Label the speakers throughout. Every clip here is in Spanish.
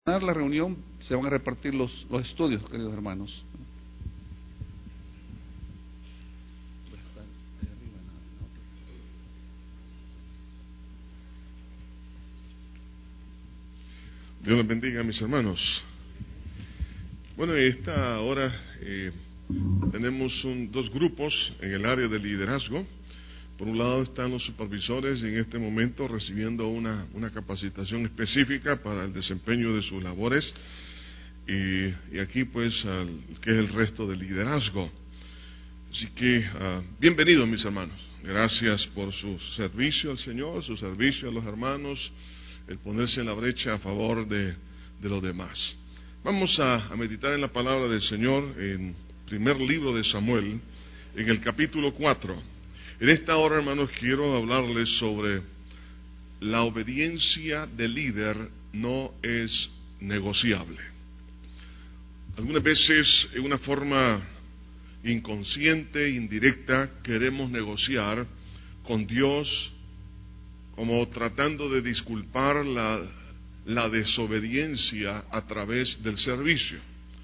Speaker 1: La reunión se van a repartir los estudios, queridos hermanos.
Speaker 2: Dios los bendiga, mis hermanos. Bueno, en esta hora tenemos dos grupos en el área de liderazgo. Por un lado están los supervisores en este momento recibiendo una capacitación específica para el desempeño de sus labores, y aquí pues que es el resto del liderazgo. Así que bienvenidos, mis hermanos. Gracias por su servicio al Señor, su servicio a los hermanos, el ponerse en la brecha a favor de los demás. Vamos a meditar en la palabra del Señor en primer libro de Samuel, en el capítulo 4. En esta hora, hermanos, quiero hablarles sobre la obediencia del líder no es negociable. Algunas veces, en una forma inconsciente, indirecta, queremos negociar con Dios, como tratando de disculpar la desobediencia a través del servicio.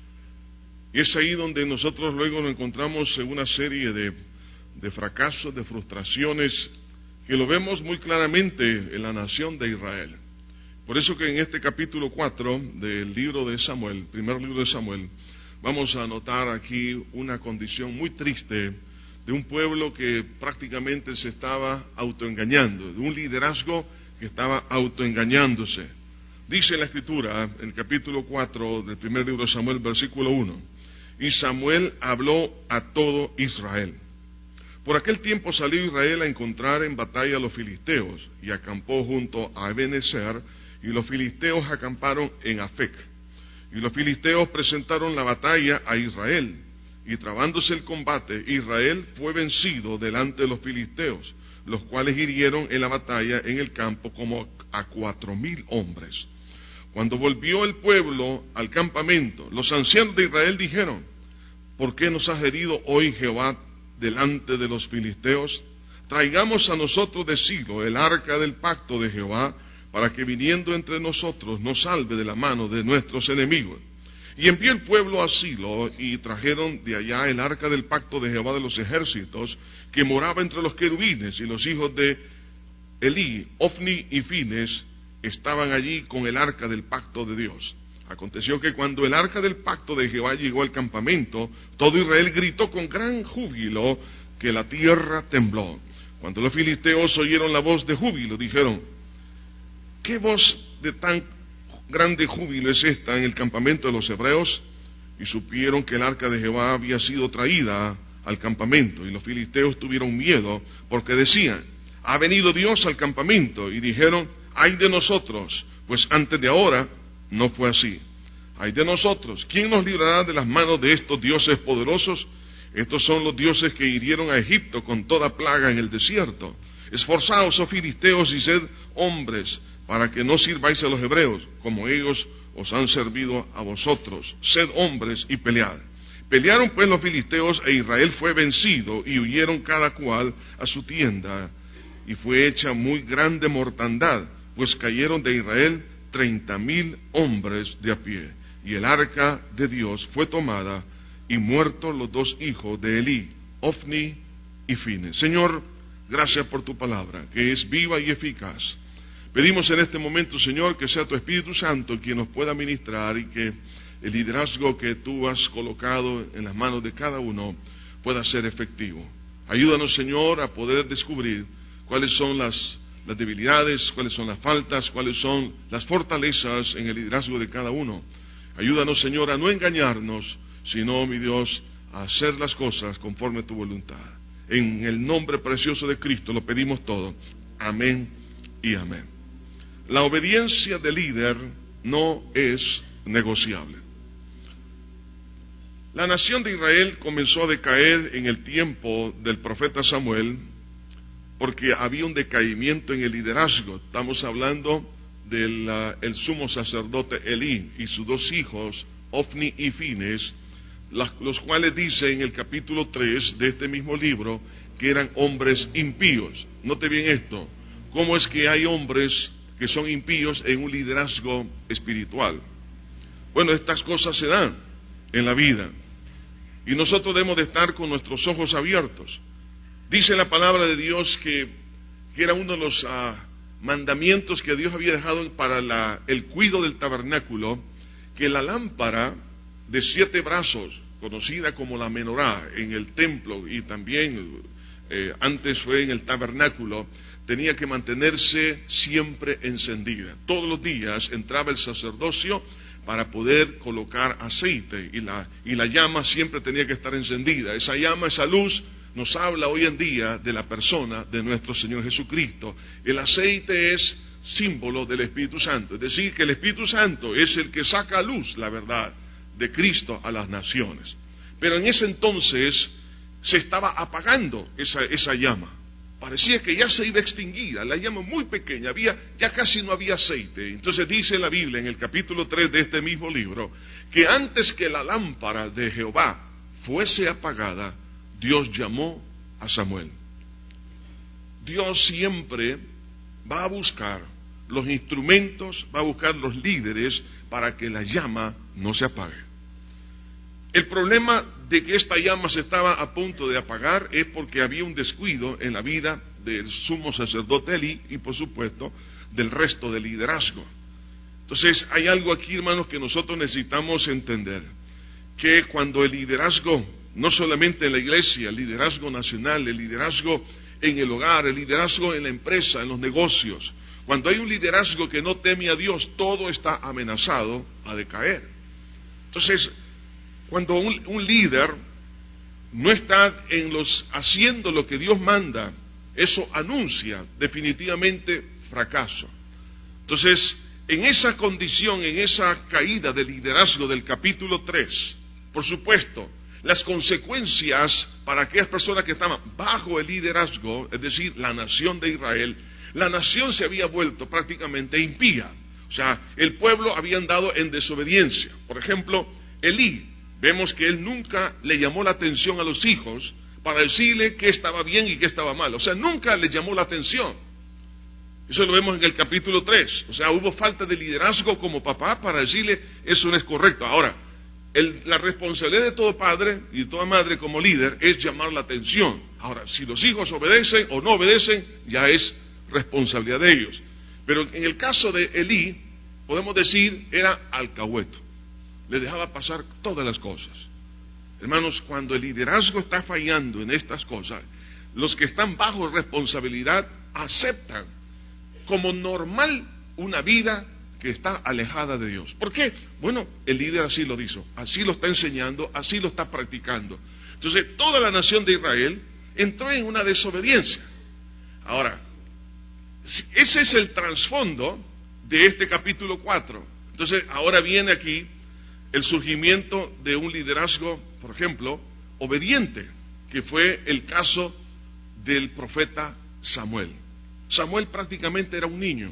Speaker 2: Y es ahí donde nosotros luego nos encontramos en una serie de fracasos, de frustraciones, que lo vemos muy claramente en la nación de Israel. Por eso que en este capítulo 4 del libro de Samuel, primer libro de Samuel, vamos a notar aquí una condición muy triste de un pueblo que prácticamente se estaba autoengañando, de un liderazgo que estaba autoengañándose. Dice la Escritura, en el capítulo 4 del primer libro de Samuel, versículo 1, y Samuel habló a todo Israel. Por aquel tiempo salió Israel a encontrar en batalla a los filisteos, y acampó junto a Ebenezer, y los filisteos acamparon en Afec. Y los filisteos presentaron la batalla a Israel, y trabándose el combate, Israel fue vencido delante de los filisteos, los cuales hirieron en la batalla en el campo como a 4,000 hombres. Cuando volvió el pueblo al campamento, los ancianos de Israel dijeron: ¿por qué nos has herido hoy Jehová delante de los filisteos? Traigamos a nosotros de Silo el arca del pacto de Jehová, para que viniendo entre nosotros nos salve de la mano de nuestros enemigos. Y envió el pueblo a Silo, y trajeron de allá el arca del pacto de Jehová de los ejércitos, que moraba entre los querubines, y los hijos de Elí, Ofni y Fines, estaban allí con el arca del pacto de Dios. Aconteció que cuando el arca del pacto de Jehová llegó al campamento, todo Israel gritó con gran júbilo, que la tierra tembló. Cuando los filisteos oyeron la voz de júbilo, dijeron: ¿qué voz de tan grande júbilo es esta en el campamento de los hebreos? Y supieron que el arca de Jehová había sido traída al campamento, y los filisteos tuvieron miedo, porque decían: ha venido Dios al campamento. Y dijeron: ay de nosotros, pues antes de ahora no fue así. Ay de nosotros, ¿quién nos librará de las manos de estos dioses poderosos? Estos son los dioses que hirieron a Egipto con toda plaga en el desierto. Esforzaos, oh filisteos, y sed hombres, para que no sirváis a los hebreos, como ellos os han servido a vosotros. Sed hombres y pelead. Pelearon pues los filisteos, e Israel fue vencido, y huyeron cada cual a su tienda. Y fue hecha muy grande mortandad, pues cayeron de Israel 30,000 hombres de a pie. Y el arca de Dios fue tomada, y muertos los dos hijos de Elí, Ofni y Fines. Señor, gracias por tu palabra, que es viva y eficaz. Pedimos en este momento, Señor, que sea tu Espíritu Santo quien nos pueda ministrar, y que el liderazgo que tú has colocado en las manos de cada uno pueda ser efectivo. Ayúdanos, Señor, a poder descubrir cuáles son las debilidades, cuáles son las faltas, cuáles son las fortalezas en el liderazgo de cada uno. Ayúdanos, Señor, a no engañarnos, sino, mi Dios, a hacer las cosas conforme a tu voluntad. En el nombre precioso de Cristo lo pedimos todo. Amén y amén. La obediencia del líder no es negociable. La nación de Israel comenzó a decaer en el tiempo del profeta Samuel, porque había un decaimiento en el liderazgo. Estamos hablando del el sumo sacerdote Elí y sus dos hijos, Ofni y Fines, los cuales dice en el capítulo 3 de este mismo libro que eran hombres impíos. Note bien esto: ¿cómo es que hay hombres que son impíos en un liderazgo espiritual? Bueno, estas cosas se dan en la vida y nosotros debemos de estar con nuestros ojos abiertos. Dice la palabra de Dios que era uno de los mandamientos que Dios había dejado para el cuidado del tabernáculo, que la lámpara de 7 brazos, conocida como la menorá en el templo y también antes fue en el tabernáculo, tenía que mantenerse siempre encendida. Todos los días entraba el sacerdocio para poder colocar aceite y la llama siempre tenía que estar encendida. Esa llama, esa luz nos habla hoy en día de la persona de nuestro Señor Jesucristo. El aceite es símbolo del Espíritu Santo, es decir, que el Espíritu Santo es el que saca a luz la verdad de Cristo a las naciones. Pero en ese entonces se estaba apagando esa llama. Parecía que ya se iba a extinguir, la llama muy pequeña, ya casi no había aceite. Entonces dice la Biblia en el capítulo 3 de este mismo libro, que antes que la lámpara de Jehová fuese apagada, Dios llamó a Samuel. Dios siempre va a buscar los instrumentos, va a buscar los líderes para que la llama no se apague. El problema de que esta llama se estaba a punto de apagar es porque había un descuido en la vida del sumo sacerdote Elí y por supuesto del resto del liderazgo. Entonces hay algo aquí, hermanos, que nosotros necesitamos entender, que cuando el liderazgo, no solamente en la iglesia, el liderazgo nacional, el liderazgo en el hogar, el liderazgo en la empresa, en los negocios, cuando hay un liderazgo que no teme a Dios, todo está amenazado a decaer. Entonces, cuando un líder no está haciendo lo que Dios manda, eso anuncia definitivamente fracaso. Entonces, en esa condición, en esa caída del liderazgo del capítulo 3, por supuesto, las consecuencias para aquellas personas que estaban bajo el liderazgo, es decir, la nación de Israel, la nación se había vuelto prácticamente impía. O sea, el pueblo había andado en desobediencia. Por ejemplo, Elí, vemos que él nunca le llamó la atención a los hijos para decirle qué estaba bien y qué estaba mal. O sea, nunca le llamó la atención. Eso lo vemos en el capítulo 3. O sea, hubo falta de liderazgo como papá para decirle eso no es correcto. Ahora, la responsabilidad de todo padre y de toda madre como líder es llamar la atención. Ahora, si los hijos obedecen o no obedecen, ya es responsabilidad de ellos. Pero en el caso de Elí, podemos decir, era alcahueto. Le dejaba pasar todas las cosas. Hermanos, cuando el liderazgo está fallando en estas cosas, los que están bajo responsabilidad aceptan como normal una vida que está alejada de Dios. ¿Por qué? Bueno, el líder así lo hizo, así lo está enseñando, así lo está practicando. Entonces, toda la nación de Israel entró en una desobediencia. Ahora, ese es el trasfondo de este capítulo 4. Entonces, ahora viene aquí el surgimiento de un liderazgo, por ejemplo, obediente, que fue el caso del profeta Samuel. Samuel prácticamente era un niño.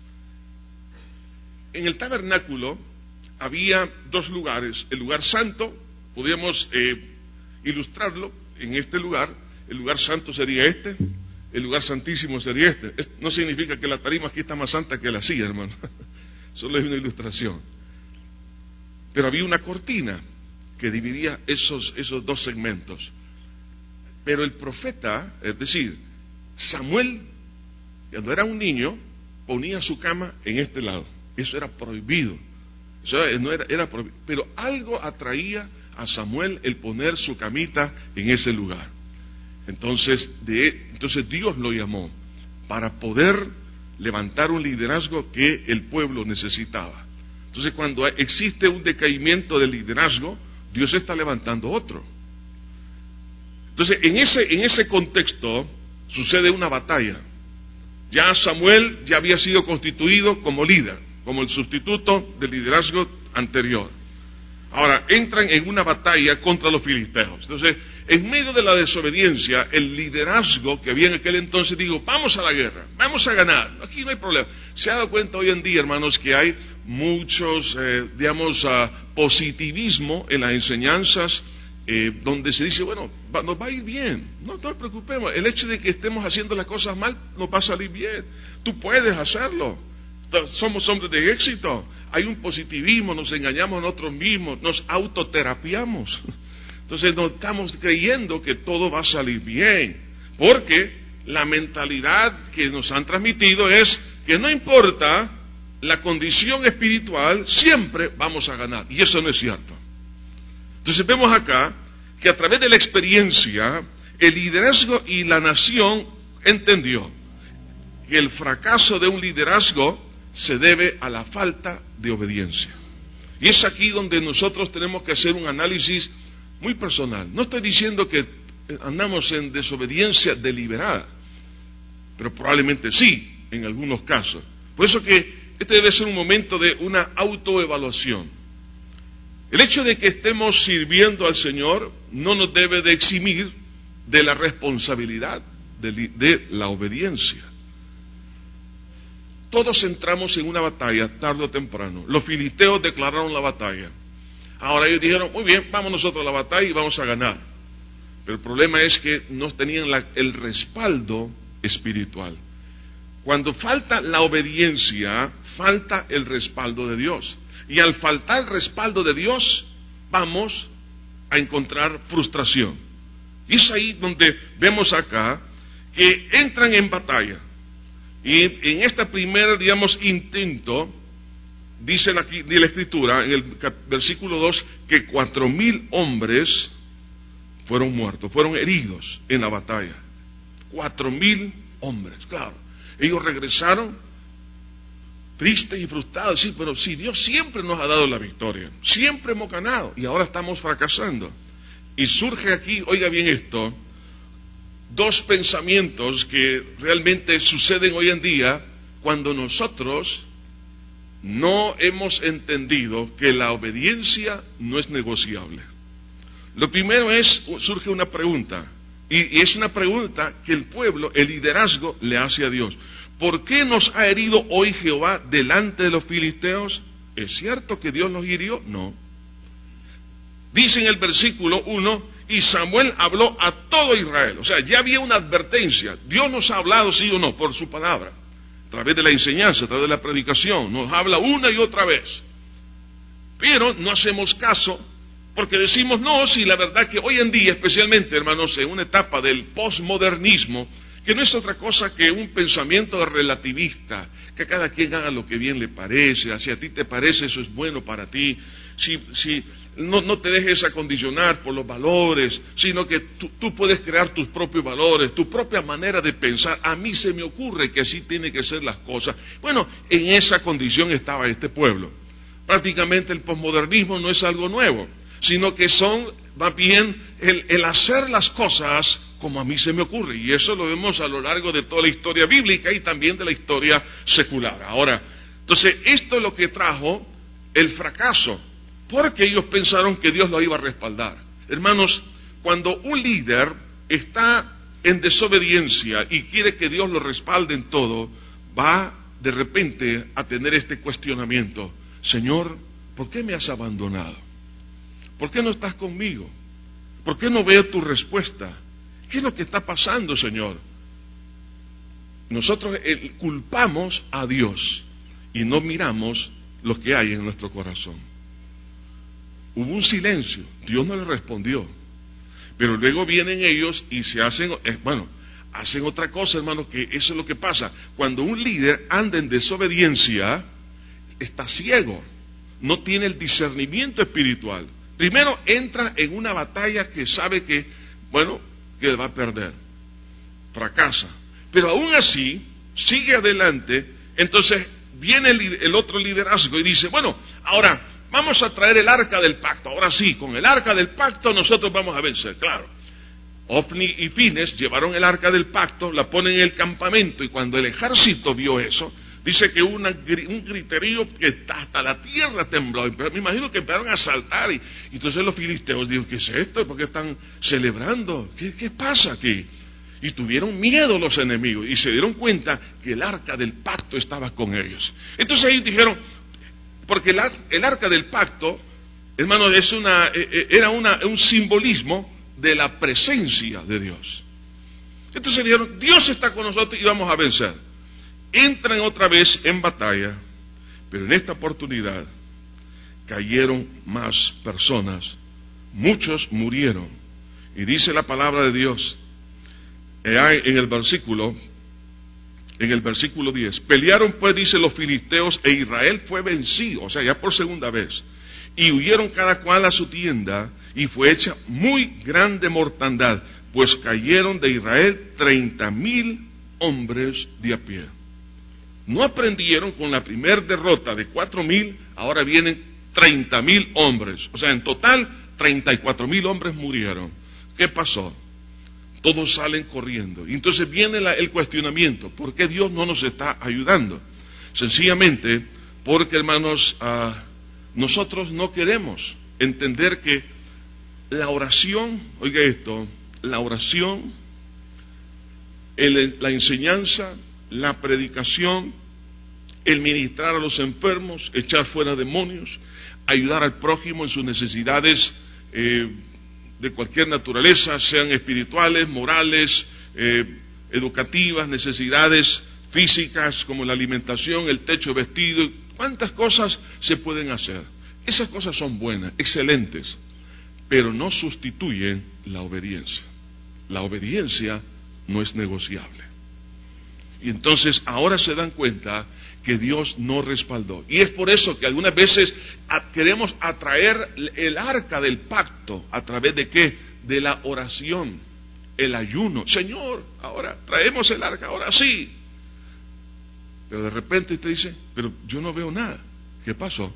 Speaker 2: En el tabernáculo había 2 lugares. El lugar santo, podríamos ilustrarlo en este lugar. El lugar santo sería este, el lugar santísimo sería este. No significa que la tarima aquí está más santa que la silla, hermano. Solo es una ilustración. Pero había una cortina que dividía esos 2 segmentos. Pero el profeta, es decir, Samuel, cuando era un niño, ponía su cama en este lado. Eso era prohibido. Eso era prohibido. Pero algo atraía a Samuel el poner su camita en ese lugar. Entonces Dios lo llamó para poder levantar un liderazgo que el pueblo necesitaba. Entonces, cuando existe un decaimiento del liderazgo, Dios está levantando otro. Entonces, en ese contexto sucede una batalla. Ya Samuel ya había sido constituido como líder, como el sustituto del liderazgo anterior. Ahora, entran en una batalla contra los filisteos. Entonces, en medio de la desobediencia, el liderazgo que había en aquel entonces dijo, vamos a la guerra, vamos a ganar, aquí no hay problema. Se ha dado cuenta hoy en día, hermanos, que hay muchos, positivismo en las enseñanzas, donde se dice, bueno, nos va a ir bien, no nos preocupemos, el hecho de que estemos haciendo las cosas mal nos va a salir bien, tú puedes hacerlo, somos hombres de éxito. Hay un positivismo, nos engañamos a nosotros mismos, nos autoterapiamos. Entonces no estamos creyendo que todo va a salir bien, porque la mentalidad que nos han transmitido es que no importa la condición espiritual, siempre vamos a ganar, y eso no es cierto. Entonces vemos acá que a través de la experiencia, el liderazgo y la nación entendió que el fracaso de un liderazgo se debe a la falta de obediencia. Y es aquí donde nosotros tenemos que hacer un análisis muy personal. No estoy diciendo que andamos en desobediencia deliberada, pero probablemente sí, en algunos casos. Por eso que este debe ser un momento de una autoevaluación. El hecho de que estemos sirviendo al Señor no nos debe de eximir de la responsabilidad de la obediencia. Todos entramos en una batalla tarde o temprano. Los filisteos declararon la batalla. Ahora ellos dijeron, muy bien, vamos nosotros a la batalla y vamos a ganar. Pero el problema es que no tenían el respaldo espiritual. Cuando falta la obediencia, falta el respaldo de Dios. Y al faltar el respaldo de Dios, vamos a encontrar frustración. Y es ahí donde vemos acá que entran en batalla. Y en este primer, intento, dice la Escritura, en el versículo 2, que 4,000 hombres fueron muertos, fueron heridos en la batalla. 4,000 hombres, claro. Ellos regresaron tristes y frustrados, sí, pero sí, Dios siempre nos ha dado la victoria, siempre hemos ganado, y ahora estamos fracasando. Y surge aquí, oiga bien esto, dos pensamientos que realmente suceden hoy en día cuando nosotros no hemos entendido que la obediencia no es negociable. Lo primero surge una pregunta, y es una pregunta que el pueblo, el liderazgo, le hace a Dios. ¿Por qué nos ha herido hoy Jehová delante de los filisteos? ¿Es cierto que Dios los hirió? No. Dice en el versículo 1, y Samuel habló a todo Israel. O sea, ya había una advertencia. Dios nos ha hablado, sí o no, por su palabra. A través de la enseñanza, a través de la predicación. Nos habla una y otra vez. Pero no hacemos caso, porque decimos, no, sí, la verdad que hoy en día, especialmente, hermanos, en una etapa del posmodernismo, que no es otra cosa que un pensamiento relativista, que cada quien haga lo que bien le parece, si a ti te parece eso es bueno para ti, si no te dejes acondicionar por los valores, sino que tú puedes crear tus propios valores, tu propia manera de pensar. A mí se me ocurre que así tienen que ser las cosas. Bueno, en esa condición estaba este pueblo. Prácticamente el posmodernismo no es algo nuevo, sino que son más bien el hacer las cosas como a mí se me ocurre, y eso lo vemos a lo largo de toda la historia bíblica y también de la historia secular. Ahora, entonces, esto es lo que trajo el fracaso, porque ellos pensaron que Dios lo iba a respaldar. Hermanos, cuando un líder está en desobediencia y quiere que Dios lo respalde en todo, va de repente a tener este cuestionamiento: Señor, ¿por qué me has abandonado? ¿Por qué no estás conmigo? ¿Por qué no veo tu respuesta? ¿Qué es lo que está pasando, Señor? Nosotros culpamos a Dios y no miramos lo que hay en nuestro corazón. Hubo un silencio, Dios no le respondió, pero luego vienen ellos y se hacen otra cosa, hermano, que eso es lo que pasa. Cuando un líder anda en desobediencia, está ciego, no tiene el discernimiento espiritual. Primero entra en una batalla que sabe que va a perder, fracasa, pero aún así sigue adelante. Entonces viene el otro liderazgo y dice, ahora vamos a traer el arca del pacto. Ahora sí, con el arca del pacto nosotros vamos a vencer. Claro, Ofni y Fines llevaron el arca del pacto, la ponen en el campamento, y cuando el ejército vio eso, dice que hubo un griterío que hasta la tierra tembló. Me imagino que empezaron a saltar, y entonces los filisteos dijeron, ¿qué es esto? ¿Por qué están celebrando? ¿Qué pasa aquí? Y tuvieron miedo los enemigos, y se dieron cuenta que el arca del pacto estaba con ellos. Entonces ellos dijeron, porque el arca del pacto, hermano, era un simbolismo de la presencia de Dios. Entonces dijeron, Dios está con nosotros y vamos a vencer. entran otra vez en batalla, pero en esta oportunidad cayeron más personas, muchos murieron. Y dice la palabra de Dios en el versículo 10, pelearon pues, dice, los filisteos, e Israel fue vencido, o sea, ya por segunda vez, y huyeron cada cual a su tienda, y fue hecha muy grande mortandad, pues cayeron de Israel 30,000 hombres de a pie. No aprendieron con la primer derrota de 4,000, ahora vienen 30,000 hombres, o sea, en total 34,000 hombres murieron. ¿Qué pasó? Todos salen corriendo. Y entonces viene el cuestionamiento, ¿por qué Dios no nos está ayudando? Sencillamente porque, hermanos, nosotros no queremos entender que la oración, oiga esto, la oración, la enseñanza, la predicación, el ministrar a los enfermos, echar fuera demonios, ayudar al prójimo en sus necesidades de cualquier naturaleza, sean espirituales, morales, educativas, necesidades físicas como la alimentación, el techo, vestido, cuántas cosas se pueden hacer. Esas cosas son buenas, excelentes, pero no sustituyen la obediencia. La obediencia no es negociable. Y entonces ahora se dan cuenta que Dios no respaldó. Y es por eso que algunas veces queremos atraer el arca del pacto. ¿A través de qué? De la oración, el ayuno. Señor, ahora traemos el arca, ahora sí. Pero de repente usted dice, pero yo no veo nada. ¿Qué pasó?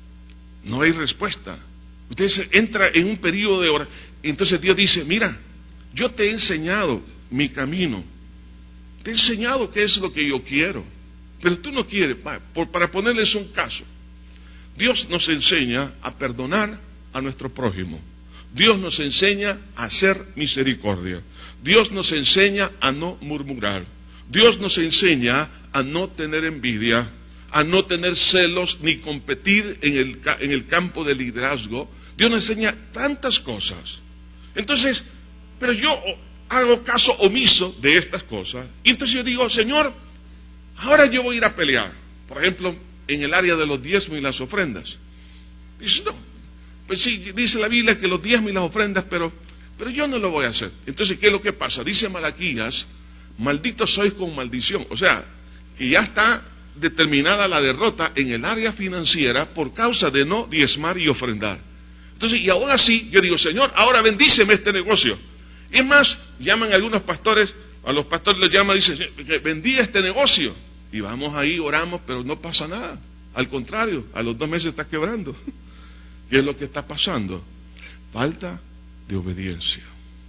Speaker 2: No hay respuesta. Usted entra en un periodo de oración. Entonces Dios dice, mira, yo te he enseñado mi camino. Te he enseñado qué es lo que yo quiero, pero tú no quieres. Para ponerles un caso, Dios nos enseña a perdonar a nuestro prójimo. Dios nos enseña a hacer misericordia. Dios nos enseña a no murmurar. Dios nos enseña a no tener envidia, a no tener celos ni competir en el campo del liderazgo. Dios nos enseña tantas cosas. Entonces, pero yo hago caso omiso de estas cosas, y entonces yo digo, Señor, ahora yo voy a ir a pelear, por ejemplo, en el área de los diezmos y las ofrendas. Dice, no, pues sí, dice la Biblia que los diezmos y las ofrendas, pero yo no lo voy a hacer. Entonces, ¿qué es lo que pasa? Dice Malaquías, malditos sois con maldición, o sea, que ya está determinada la derrota en el área financiera por causa de no diezmar y ofrendar. Entonces, y ahora sí, yo digo, Señor, ahora bendíceme este negocio. Es más, llaman a algunos pastores, a los pastores les llaman, dicen, bendiga este negocio. Y vamos ahí, oramos, pero no pasa nada. Al contrario, a los 2 meses está quebrando. ¿Qué es lo que está pasando? Falta de obediencia.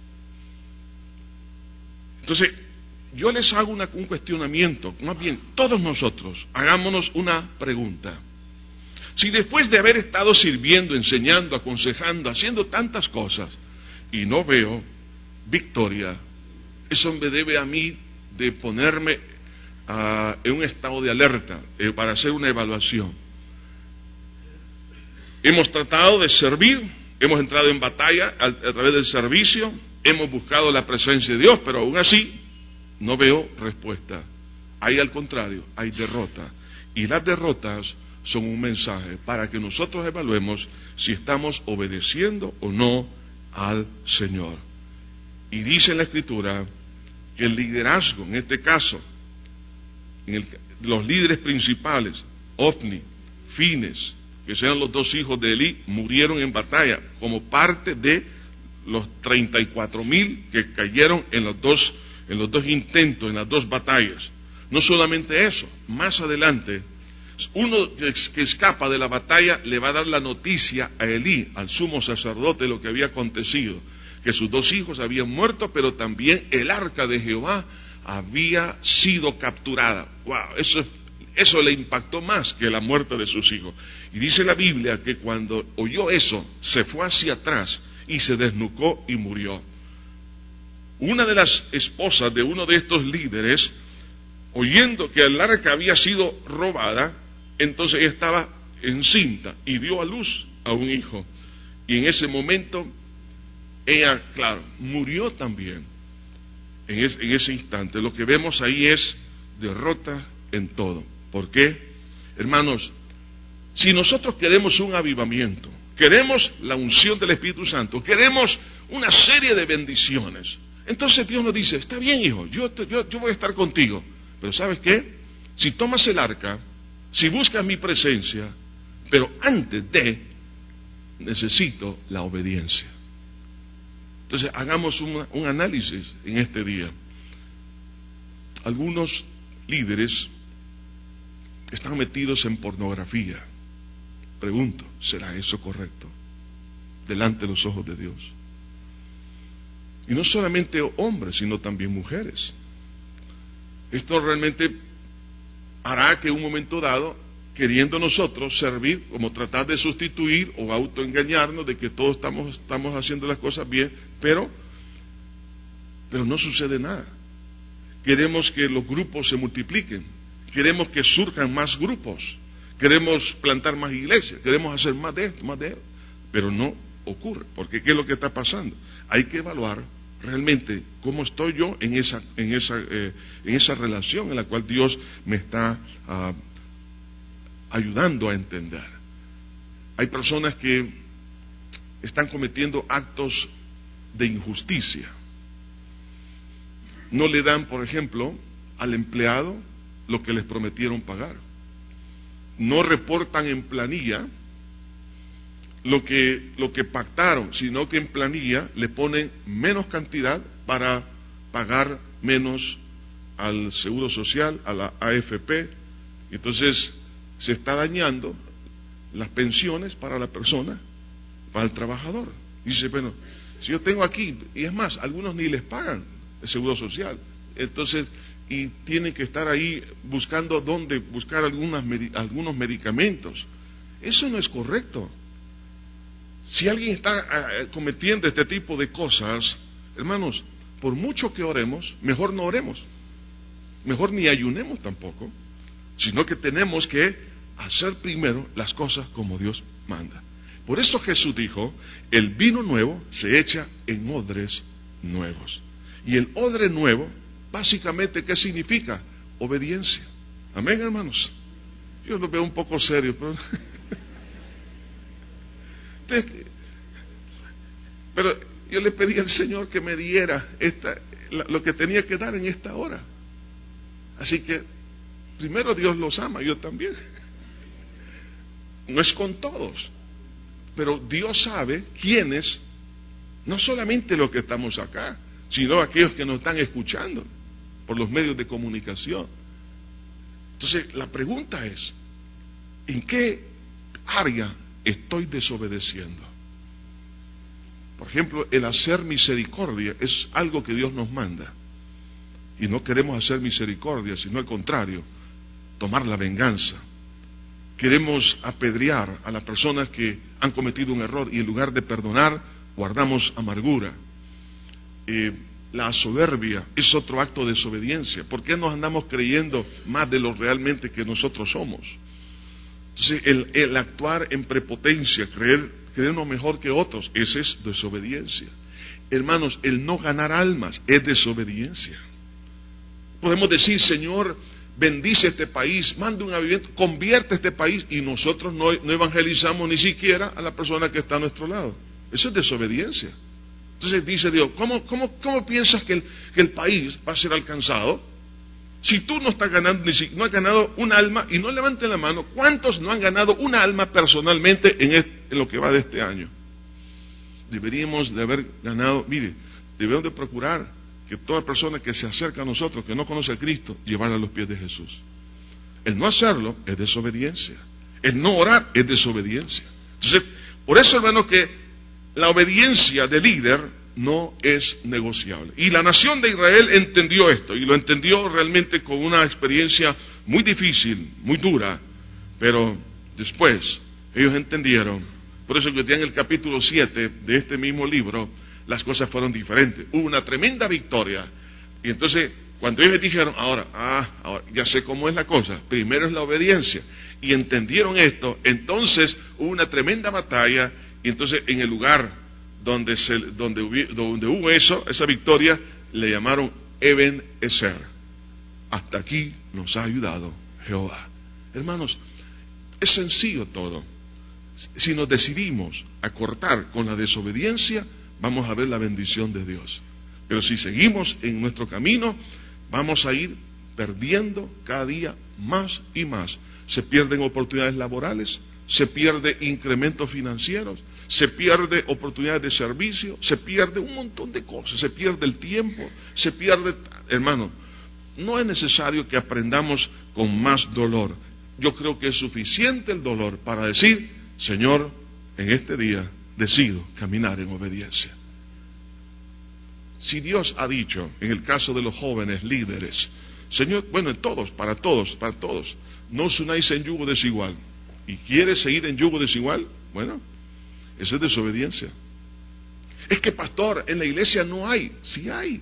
Speaker 2: Entonces, yo les hago un cuestionamiento, más bien, todos nosotros, hagámonos una pregunta. Si después de haber estado sirviendo, enseñando, aconsejando, haciendo tantas cosas, y no veo victoria, eso me debe a mí de ponerme en un estado de alerta para hacer una evaluación. Hemos tratado de servir, hemos entrado en batalla a través del servicio, hemos buscado la presencia de Dios, pero aún así no veo respuesta. Hay, al contrario, hay derrota, y las derrotas son un mensaje para que nosotros evaluemos si estamos obedeciendo o no al Señor. Y dice en la Escritura que el liderazgo, en este caso, los líderes principales, Ofni, Fines, que sean los 2 hijos de Elí, murieron en batalla como parte de los 34,000 que cayeron en los dos intentos, en las 2 batallas. No solamente eso, más adelante, uno que escapa de la batalla le va a dar la noticia a Elí, al sumo sacerdote, de lo que había acontecido, que sus 2 hijos habían muerto, pero también el arca de Jehová había sido capturada. ¡Wow! Eso le impactó más que la muerte de sus hijos. Y dice la Biblia que cuando oyó eso, se fue hacia atrás y se desnucó y murió. Una de las esposas de uno de estos líderes, oyendo que el arca había sido robada, entonces ella estaba encinta y dio a luz a un hijo. Y en ese momento ella, claro, murió también en ese instante. Lo que vemos ahí es derrota en todo. ¿Por qué? Hermanos, si nosotros queremos un avivamiento, queremos la unción del Espíritu Santo, queremos una serie de bendiciones, entonces Dios nos dice, está bien, hijo, yo voy a estar contigo, pero ¿sabes qué? Si tomas el arca, si buscas mi presencia, pero antes necesito la obediencia. Entonces hagamos un análisis en este día. Algunos líderes están metidos en pornografía. Pregunto, ¿será eso correcto? Delante de los ojos de Dios. Y no solamente hombres, sino también mujeres. Esto realmente hará que en un momento dado, queriendo nosotros servir, como tratar de sustituir o autoengañarnos de que todos estamos haciendo las cosas bien, pero no sucede nada. Queremos que los grupos se multipliquen, queremos que surjan más grupos, queremos plantar más iglesias, queremos hacer más de esto, más de eso, pero no ocurre, porque ¿qué es lo que está pasando? Hay que evaluar realmente cómo estoy yo en esa relación en la cual Dios me está ayudando a entender. Hay personas que están cometiendo actos de injusticia. No le dan, por ejemplo, al empleado lo que les prometieron pagar. No reportan en planilla lo que pactaron, sino que en planilla le ponen menos cantidad para pagar menos al Seguro Social, a la AFP. Entonces se está dañando las pensiones para la persona, para el trabajador. Dice, bueno, si yo tengo aquí, y es más, algunos ni les pagan el Seguro Social, entonces, y tienen que estar ahí buscando dónde buscar algunos medicamentos. Eso no es correcto. Si alguien está cometiendo este tipo de cosas, hermanos, por mucho que oremos, mejor no oremos, mejor ni ayunemos tampoco, sino que tenemos que hacer primero las cosas como Dios manda. Por eso Jesús dijo, el vino nuevo se echa en odres nuevos. Y el odre nuevo, básicamente, ¿qué significa? Obediencia. Amén, hermanos. Yo lo veo un poco serio, pero yo le pedí al Señor que me diera lo que tenía que dar en esta hora. Así que primero Dios los ama, yo también. No es con todos, pero Dios sabe quiénes, no solamente los que estamos acá, sino aquellos que nos están escuchando por los medios de comunicación. Entonces la pregunta es, ¿en qué área estoy desobedeciendo? Por ejemplo, el hacer misericordia es algo que Dios nos manda, y no queremos hacer misericordia, sino al contrario, tomar la venganza. Queremos apedrear a las personas que han cometido un error, y en lugar de perdonar, guardamos amargura. La soberbia es otro acto de desobediencia. ¿Por qué nos andamos creyendo más de lo realmente que nosotros somos? Entonces, el actuar en prepotencia, creernos mejor que otros, esa es desobediencia. Hermanos, el no ganar almas es desobediencia. Podemos decir, Señor, bendice este país, manda un avivamiento, convierte este país, y nosotros no evangelizamos ni siquiera a la persona que está a nuestro lado. Eso es desobediencia. Entonces dice Dios, ¿cómo piensas que el país va a ser alcanzado? Si tú no estás ganando, no has ganado un alma, y no levanten la mano, ¿cuántos no han ganado un alma personalmente en lo que va de este año? Deberíamos de haber ganado, debemos de procurar que toda persona que se acerca a nosotros, que no conoce a Cristo, llevarla a los pies de Jesús. El no hacerlo es desobediencia. El no orar es desobediencia. Entonces, por eso, hermanos, que la obediencia del líder no es negociable. Y la nación de Israel entendió esto, y lo entendió realmente con una experiencia muy difícil, muy dura, pero después ellos entendieron. Por eso que ya en el capítulo 7 de este mismo libro, las cosas fueron diferentes. Hubo una tremenda victoria, y entonces cuando ellos dijeron, ahora ya sé cómo es la cosa, primero es la obediencia, y entendieron esto, entonces hubo una tremenda batalla. Y entonces en el lugar donde hubo esa victoria, le llamaron Eben Ezer. Hasta aquí nos ha ayudado Jehová. Hermanos, es sencillo todo. Si nos decidimos a cortar con la desobediencia, vamos a ver la bendición de Dios. Pero si seguimos en nuestro camino, vamos a ir perdiendo cada día más y más. Se pierden oportunidades laborales, se pierde incrementos financieros, se pierde oportunidades de servicio, se pierde un montón de cosas, se pierde el tiempo, se pierde, hermano, no es necesario que aprendamos con más dolor. Yo creo que es suficiente el dolor para decir, Señor, en este día decido caminar en obediencia. Si Dios ha dicho, en el caso de los jóvenes líderes, Señor, bueno, para todos, no os unáis en yugo desigual. ¿Y quieres seguir en yugo desigual? Bueno, eso es desobediencia. Es que, pastor, en la iglesia no hay. Sí hay.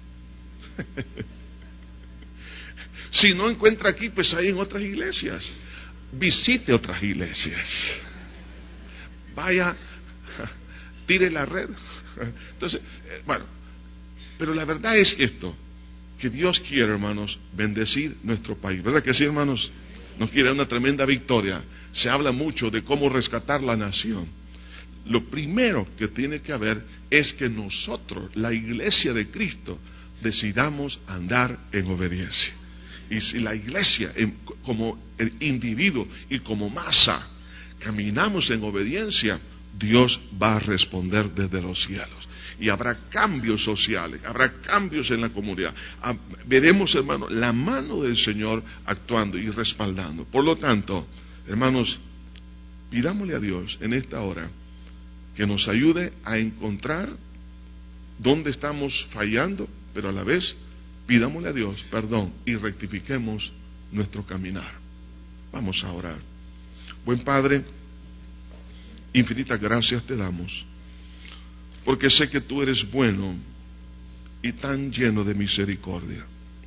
Speaker 2: Si no encuentra aquí, pues hay en otras iglesias. Visite otras iglesias. Vaya, tire la red. Entonces, bueno, pero la verdad es esto, que Dios quiere, hermanos, bendecir nuestro país. ¿Verdad que sí, hermanos? Nos quiere una tremenda victoria. Se habla mucho de cómo rescatar la nación. Lo primero que tiene que haber es que nosotros, la iglesia de Cristo, decidamos andar en obediencia. Y si la iglesia, como el individuo y como masa, caminamos en obediencia, Dios va a responder desde los cielos. Y habrá cambios sociales, habrá cambios en la comunidad. Veremos, hermanos, la mano del Señor actuando y respaldando. Por lo tanto, hermanos, pidámosle a Dios en esta hora que nos ayude a encontrar dónde estamos fallando, pero a la vez pidámosle a Dios perdón y rectifiquemos nuestro caminar. Vamos a orar. Buen Padre, infinitas gracias te damos, porque sé que tú eres bueno y tan lleno de misericordia.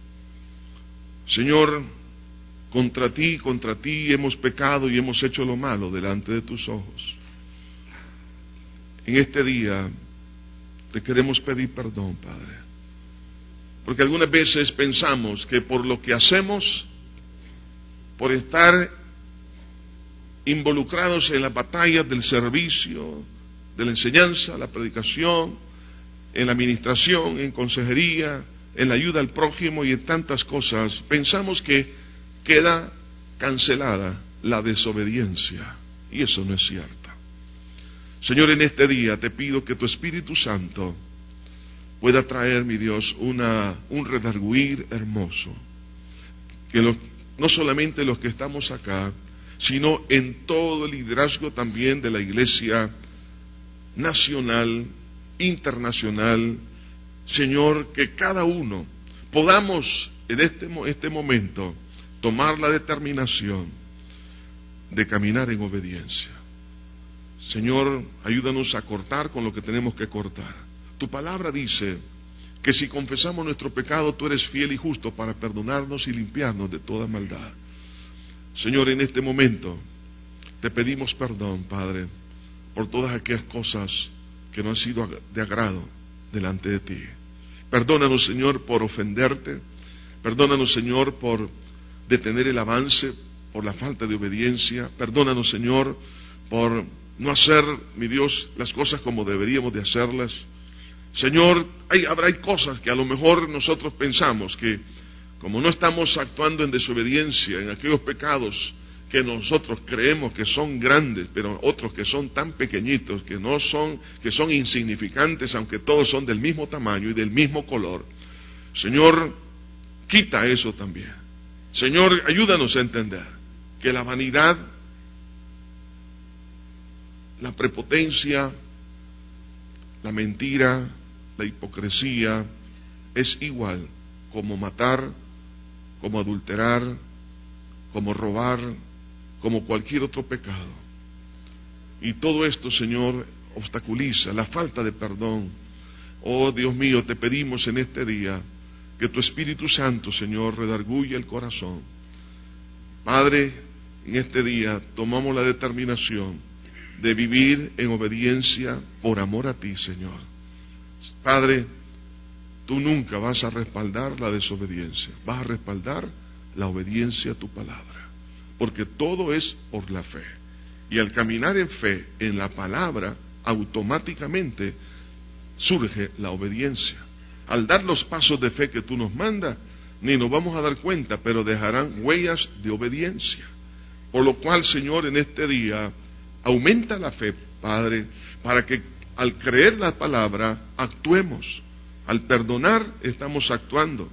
Speaker 2: Señor, contra ti hemos pecado y hemos hecho lo malo delante de tus ojos. En este día te queremos pedir perdón, Padre, porque algunas veces pensamos que por lo que hacemos, por estar involucrados en las batallas del servicio, de la enseñanza, la predicación, en la administración, en consejería, en la ayuda al prójimo y en tantas cosas, pensamos que queda cancelada la desobediencia, y eso no es cierto. Señor, en este día te pido que tu Espíritu Santo pueda traer, mi Dios, un redarguir hermoso, que no solamente los que estamos acá, sino en todo el liderazgo también de la iglesia nacional, internacional. Señor, que cada uno podamos en este momento tomar la determinación de caminar en obediencia. Señor, ayúdanos a cortar con lo que tenemos que cortar. Tu palabra dice que si confesamos nuestro pecado, tú eres fiel y justo para perdonarnos y limpiarnos de toda maldad. Señor, en este momento te pedimos perdón, Padre, por todas aquellas cosas que no han sido de agrado delante de ti. Perdónanos, Señor, por ofenderte. Perdónanos, Señor, por detener el avance, por la falta de obediencia. Perdónanos, Señor, por no hacer, mi Dios, las cosas como deberíamos de hacerlas. Señor, habrá cosas que a lo mejor nosotros pensamos que, como no estamos actuando en desobediencia, en aquellos pecados que nosotros creemos que son grandes, pero otros que son tan pequeñitos, que son insignificantes, aunque todos son del mismo tamaño y del mismo color. Señor, quita eso también. Señor, ayúdanos a entender que la vanidad, la prepotencia, la mentira, la hipocresía, es igual como matar, como adulterar, como robar, como cualquier otro pecado. Y todo esto, Señor, obstaculiza la falta de perdón. Oh Dios mío, te pedimos en este día que tu Espíritu Santo, Señor, redarguya el corazón. Padre, en este día tomamos la determinación de vivir en obediencia por amor a ti, Señor. Padre, tú nunca vas a respaldar la desobediencia, vas a respaldar la obediencia a tu palabra, porque todo es por la fe. Y al caminar en fe, en la palabra, automáticamente surge la obediencia. Al dar los pasos de fe que tú nos mandas, ni nos vamos a dar cuenta, pero dejarán huellas de obediencia. Por lo cual, Señor, en este día, aumenta la fe, Padre, para que al creer la palabra, actuemos. Al perdonar, estamos actuando.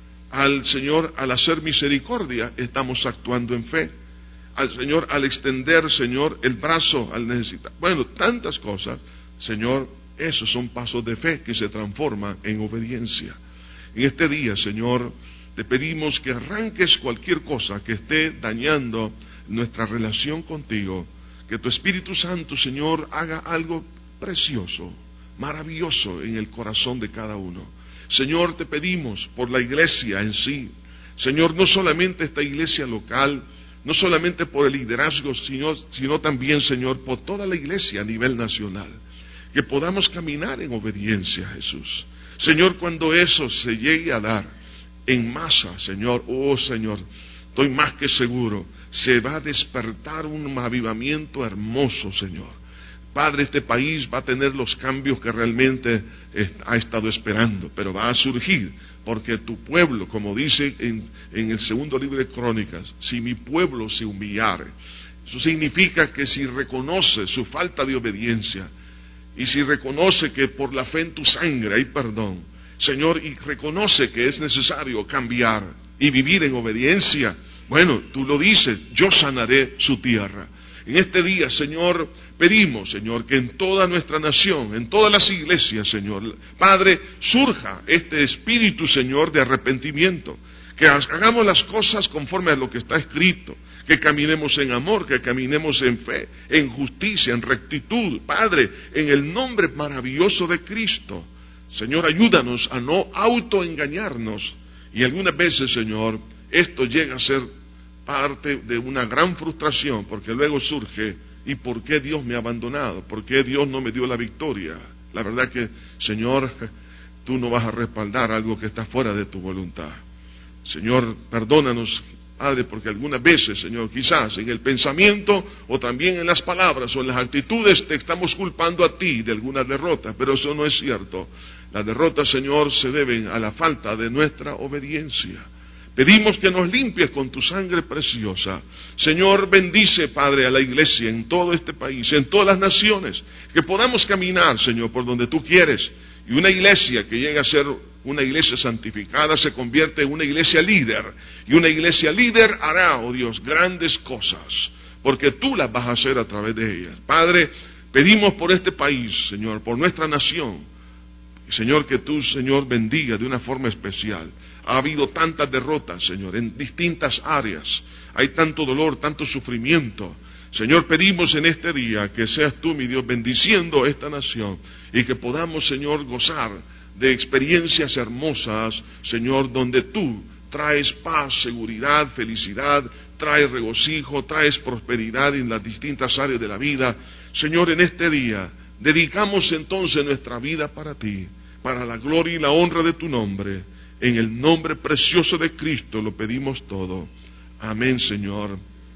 Speaker 2: Señor, al hacer misericordia, estamos actuando en fe. Al Señor, al extender, Señor, el brazo al necesitar. Bueno, tantas cosas, Señor, esos son pasos de fe que se transforman en obediencia. En este día, Señor, te pedimos que arranques cualquier cosa que esté dañando nuestra relación contigo. Que tu Espíritu Santo, Señor, haga algo precioso, maravilloso en el corazón de cada uno. Señor, te pedimos por la iglesia en sí. Señor, no solamente esta iglesia local, no solamente por el liderazgo, sino también, Señor, por toda la iglesia a nivel nacional. Que podamos caminar en obediencia a Jesús. Señor, cuando eso se llegue a dar en masa, Señor, oh Señor, estoy más que seguro, se va a despertar un avivamiento hermoso, Señor. Padre, este país va a tener los cambios que realmente ha estado esperando, pero va a surgir, porque tu pueblo, como dice en el segundo libro de Crónicas, si mi pueblo se humillare, eso significa que si reconoce su falta de obediencia, y si reconoce que por la fe en tu sangre hay perdón, Señor, y reconoce que es necesario cambiar y vivir en obediencia, bueno, tú lo dices, yo sanaré su tierra. En este día, Señor, pedimos, Señor, que en toda nuestra nación, en todas las iglesias, Señor, Padre, surja este espíritu, Señor, de arrepentimiento. Que hagamos las cosas conforme a lo que está escrito. Que caminemos en amor, que caminemos en fe, en justicia, en rectitud. Padre, en el nombre maravilloso de Cristo. Señor, ayúdanos a no autoengañarnos. Y algunas veces, Señor, esto llega a ser parte de una gran frustración, porque luego surge, ¿y por qué Dios me ha abandonado? ¿Por qué Dios no me dio la victoria? La verdad que, Señor, tú no vas a respaldar algo que está fuera de tu voluntad. Señor, perdónanos, Padre, porque algunas veces, Señor, quizás en el pensamiento o también en las palabras o en las actitudes te estamos culpando a ti de algunas derrotas, pero eso no es cierto. Las derrotas, Señor, se deben a la falta de nuestra obediencia. Pedimos que nos limpies con tu sangre preciosa. Señor, bendice, Padre, a la iglesia en todo este país, en todas las naciones, que podamos caminar, Señor, por donde tú quieres. Y una iglesia que llegue a ser una iglesia santificada se convierte en una iglesia líder. Y una iglesia líder hará, oh Dios, grandes cosas, porque tú las vas a hacer a través de ellas. Padre, pedimos por este país, Señor, por nuestra nación. Señor, que tú, Señor, bendiga de una forma especial. Ha habido tantas derrotas, Señor, en distintas áreas. Hay tanto dolor, tanto sufrimiento. Señor, pedimos en este día que seas tú, mi Dios, bendiciendo esta nación y que podamos, Señor, gozar de experiencias hermosas, Señor, donde tú traes paz, seguridad, felicidad, traes regocijo, traes prosperidad en las distintas áreas de la vida. Señor, en este día dedicamos entonces nuestra vida para ti, para la gloria y la honra de tu nombre. En el nombre precioso de Cristo lo pedimos todo. Amén, Señor,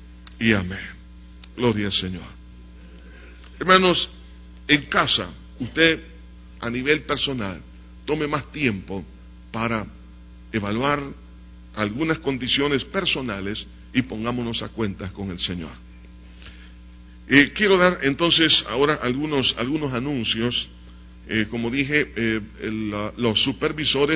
Speaker 2: y amén. Gloria al Señor. Hermanos, en casa, usted a nivel personal, tome más tiempo para evaluar algunas condiciones personales y pongámonos a cuentas con el Señor. Quiero dar entonces ahora algunos anuncios. Como dije, los supervisores